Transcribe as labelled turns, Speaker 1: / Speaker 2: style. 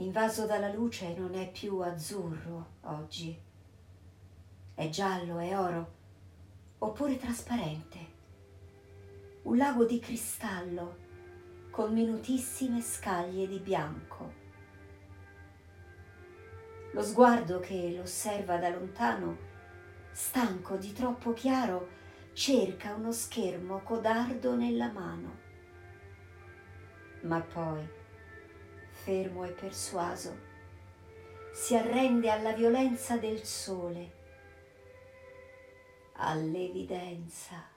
Speaker 1: invaso dalla luce, non è più azzurro oggi. È giallo, è oro, oppure trasparente. Un lago di cristallo con minutissime scaglie di bianco. Lo sguardo che l'osserva da lontano, stanco di troppo chiaro, cerca uno schermo codardo nella mano. Ma poi, fermo e persuaso, si arrende alla violenza del sole, all'evidenza